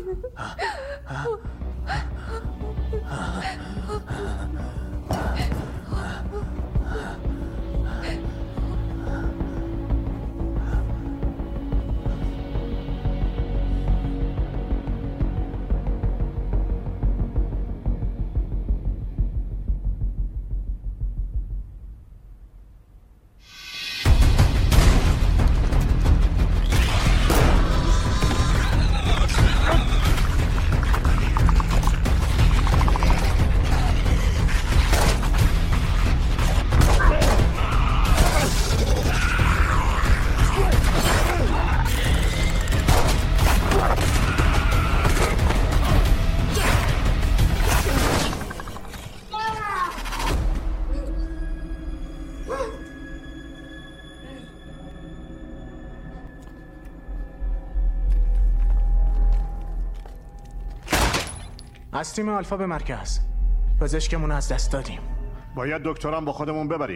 از تیم آلفا به مرکز. پزشکمون از دست دادیم. باید دکترم با خودمون ببریم.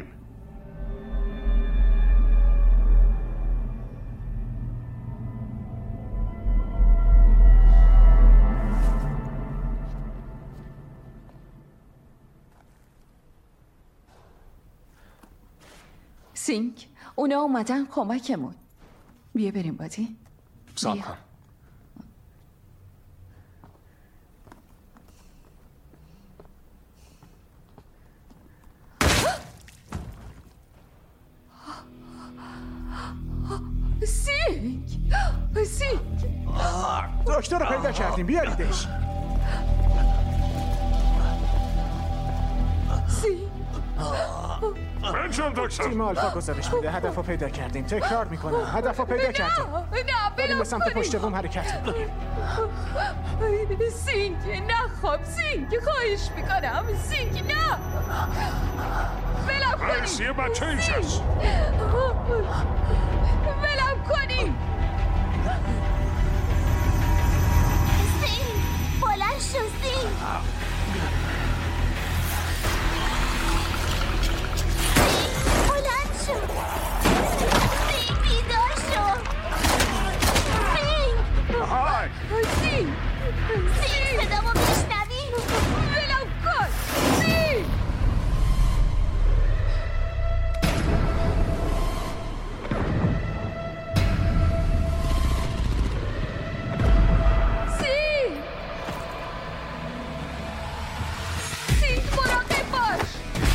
سینگ اونا اومدن کمکمون. بیا بریم بادی. صبر کن. سینگ دکتر رو پیدا کردیم، بیاریدش. بنجام دکتر. تیم آلفا گزارش میده هدف رو پیدا کردیم. تکرار میکنم هدف رو پیدا کردیم. بریم به سمت پشت بوم حرکت میکنیم. سینگ نخواب. سینگ خواهش میکنم. سینگ نه ولم کنیم. رئیسی بچه اینجاست. ولم کنیم. سینگ بلند شو. سینگ بلند شو. سینگ بیدار شو. سینگ سینگ صدامو میشنوی؟ ولم کن. سینگ مراقب باش.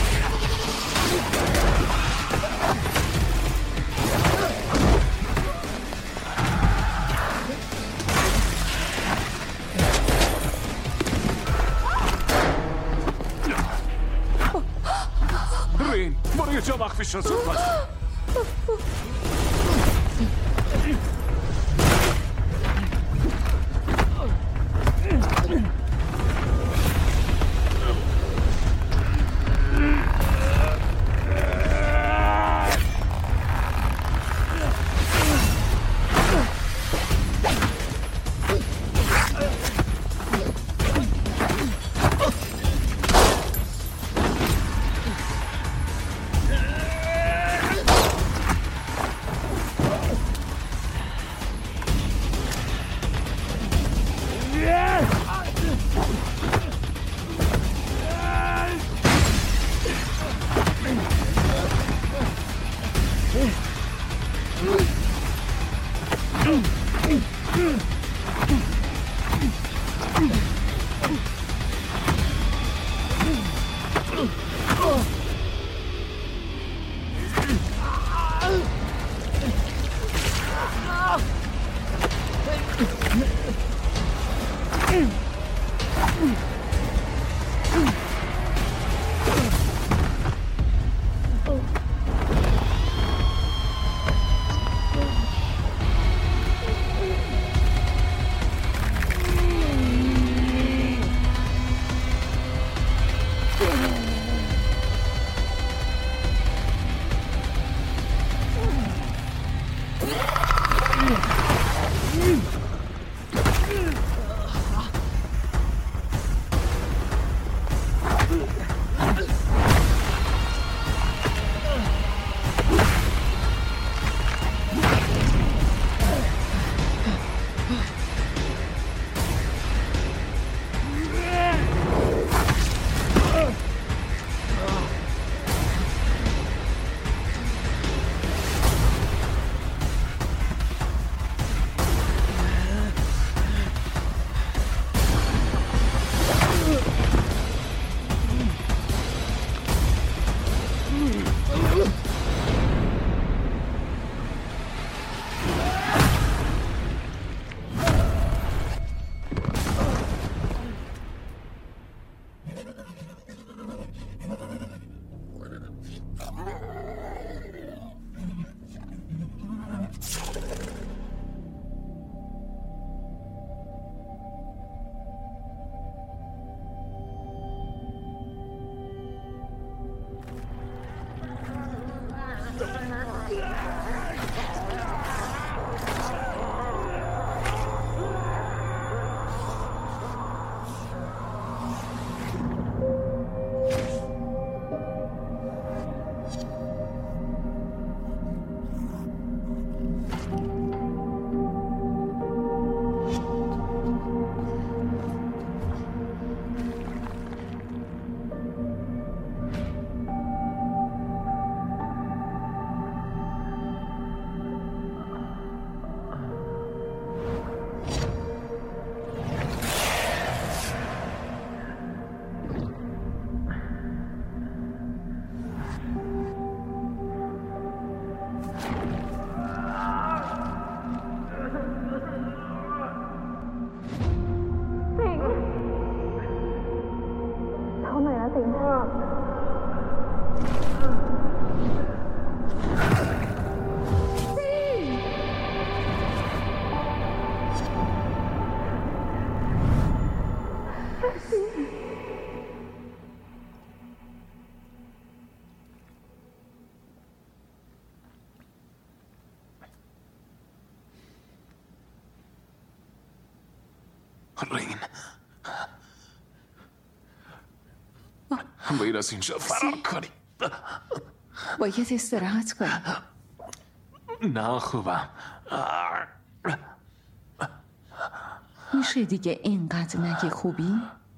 رین برو یه جا مخفی شد. رین باید از اینجا فرار کنی. باید استراحت کنی. نه خوبم. میشه دیگه اینقدر نگی خوبی؟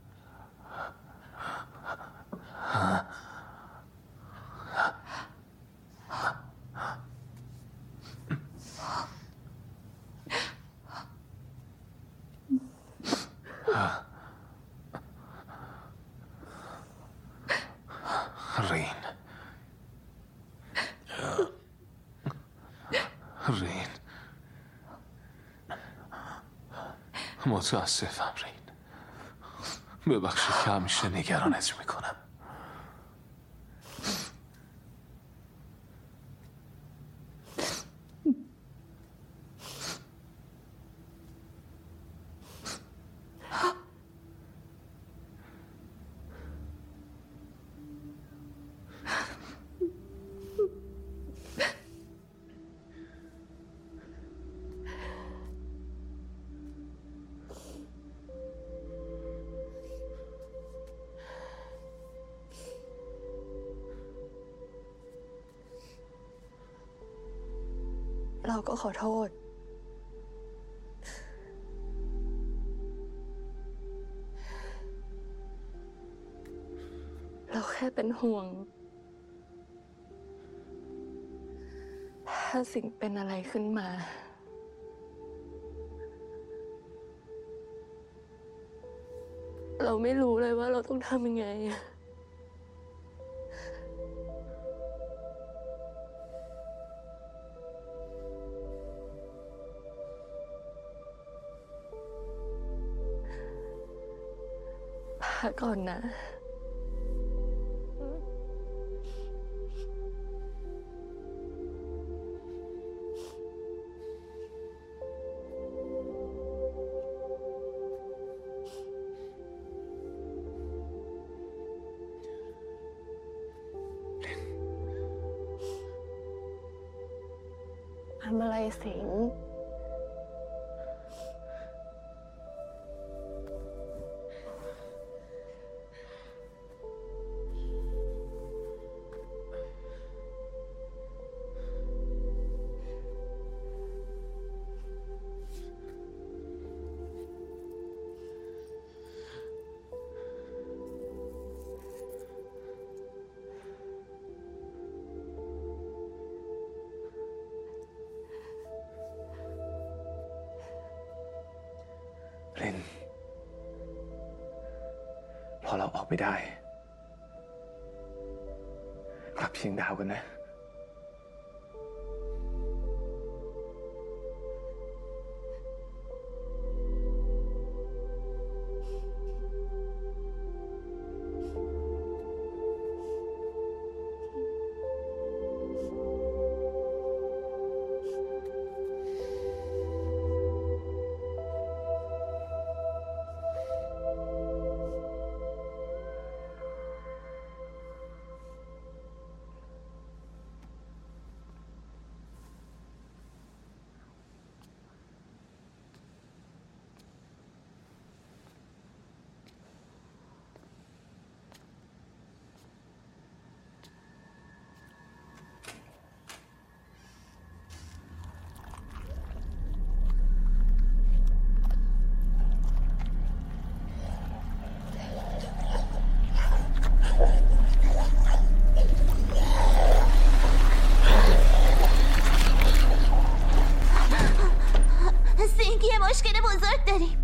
رین متاسفم رین. ببخشید که همیشه نگرانت میکنم. เราก็ขอโทษเราแค่เป็นห่วงถ้าสิ่งเป็นอะไรขึ้นมาเราไม่รู้เลยว่าเราต้องทำยังไงก่อนนะทำอะไรสิงรินพอเราออกไม่ได้กลับเชียงดาวกันนะ مشکل بزرگ داریم.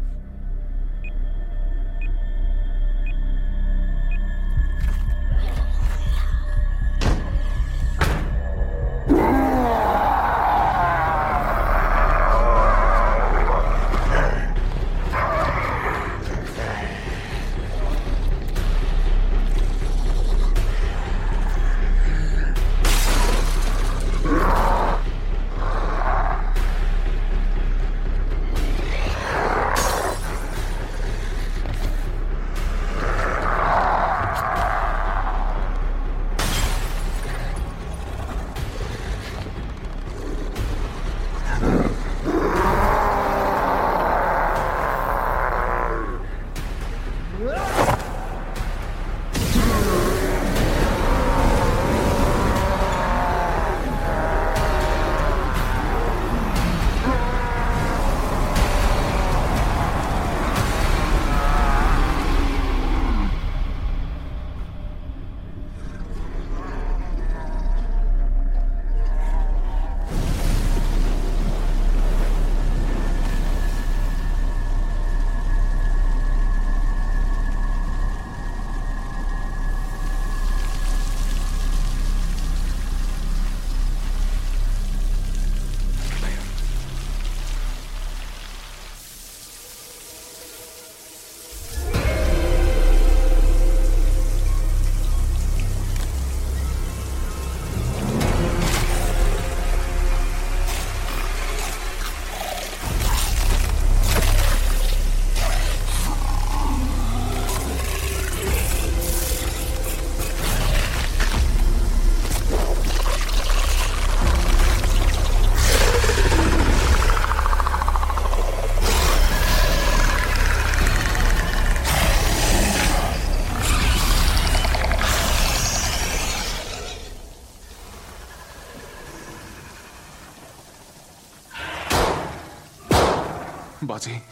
بازی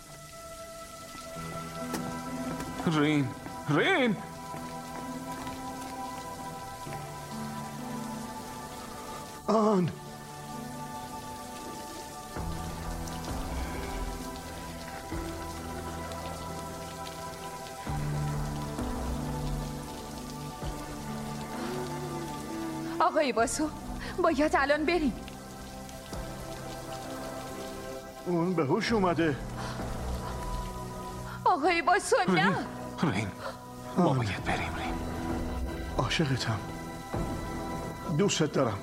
رین آن آقای واسو باید الان بریم. اون به هوش اومده. آقای واسو نه. رین ما باید بریم. رین عاشقتم، دوست دارم،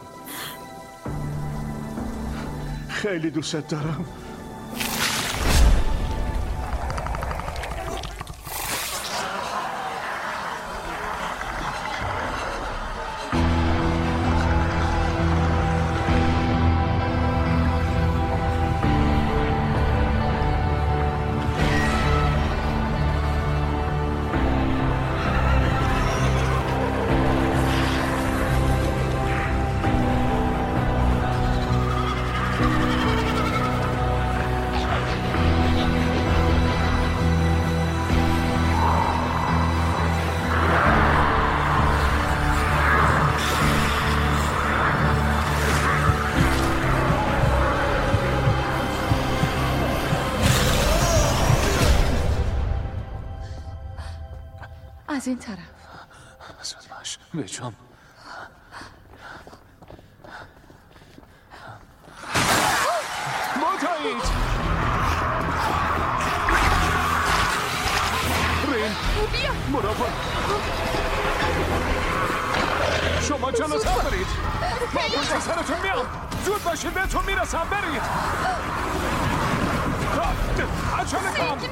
خیلی دوست دارم. از این طرف. زود باش بچم. ماتایید رین بیا مراقب. شما جلوتر برید. ما پشت سرتون میام. زود باشید بهتون میرسم. برید عجله کن.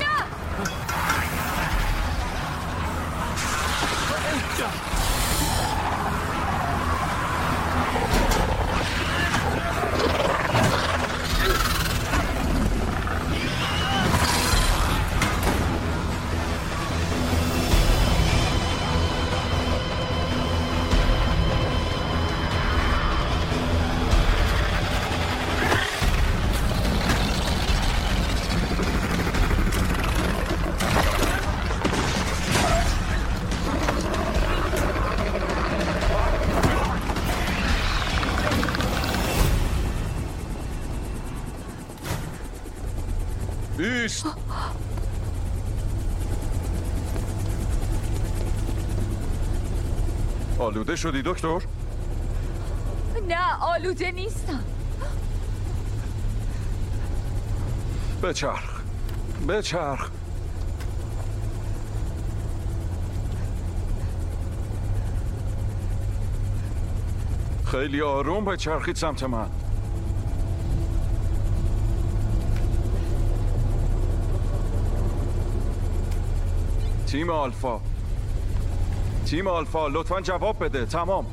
ایست. آلوده شدی دکتر؟ نه آلوده نیستم. بچرخ. خیلی آروم بچرخید سمت من. تیم آلفا لطفاً جواب بده. تمام.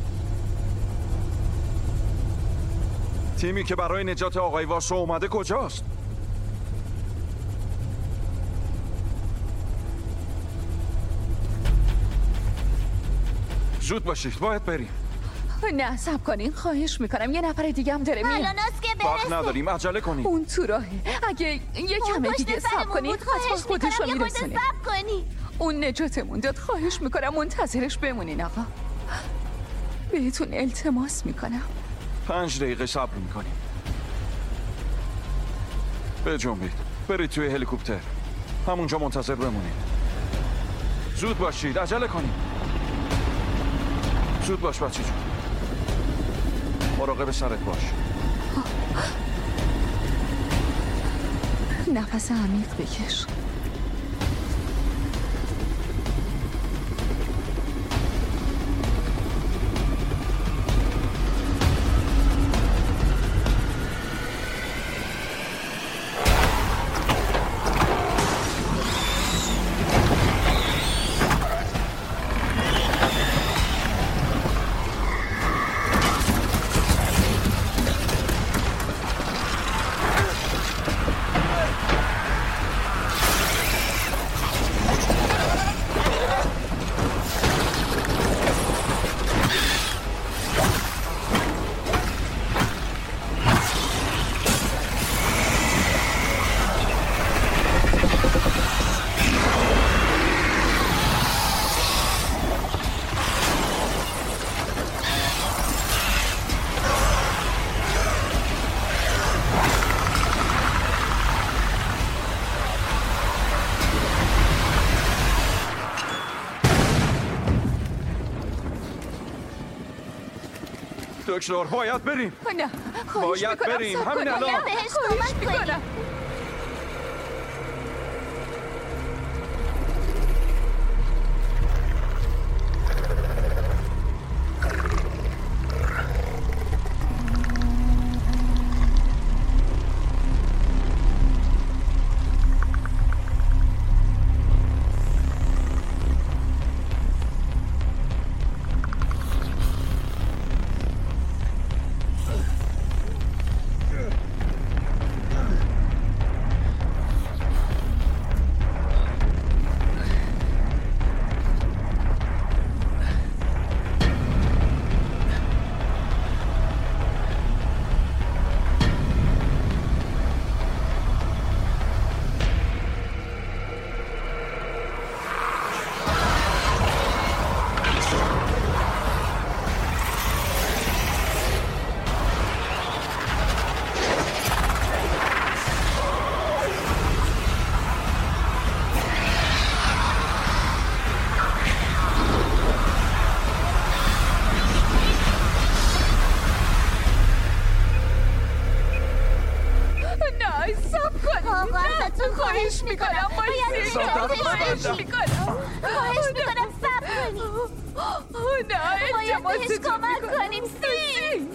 تیمی که برای نجات آقای واسو اومده کجاست؟ زود باشید باید بریم. نه صبر کنین خواهش میکنم. یه نفر دیگه هم داره میاد. الان است که وقت نداریم عجله کنیم. اون تو راهه. اگه یه کمه دیگه صبر کنین حتما خودش رو میرسونه. اون نجاتمون داد. خواهش میکنم منتظرش بمونین آقا. بهتون التماس میکنم. 5 دقیقه صبر میکنیم. بجنبید برید توی هلیکوپتر. همونجا منتظر بمونید. زود باشید عجله کنید. زود باش بچه جون. مراقب سرت باش. نفس عمیق بکش. دکتر باید بریم. نه خواهش باید میکنم بریم همین الان. بهش کمک کنیم. خواهش میکنم خواهش میکنم صبر کنیم. نه باید بهش کمک کنیم. سی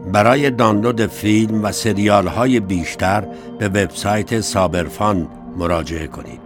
برای دانلود فیلم و سریال های بیشتر به وبسایت سابرفان مراجعه کنید.